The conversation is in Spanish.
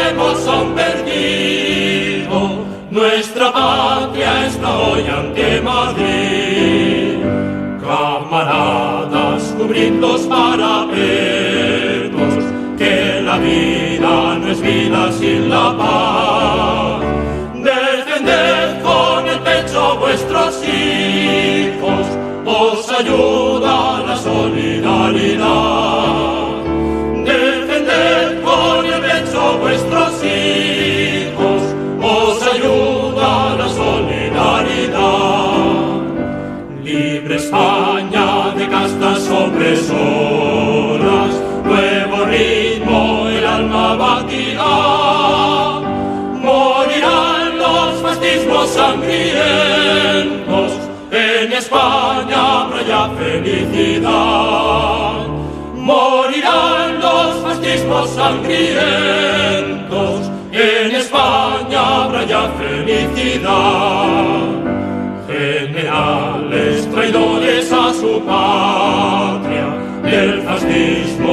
busquemos a un perdido. Nuestra patria está hoy ante Madrid. Camaradas, cubrid los parapetos, que la vida no es vida sin la paz. Defended con el pecho vuestros hijos, os ayuda la solidaridad. Defended con el pecho vuestros hijos, os ayuda la solidaridad. Libre España de castas opresoras, nuevo ritmo el alma batirá. Morirán los fascismos sangrientos, en España habrá ya felicidad. Morirán los fascismos sangrientos, en España habrá ya felicidad. Generales traidores a su patria, el fascismo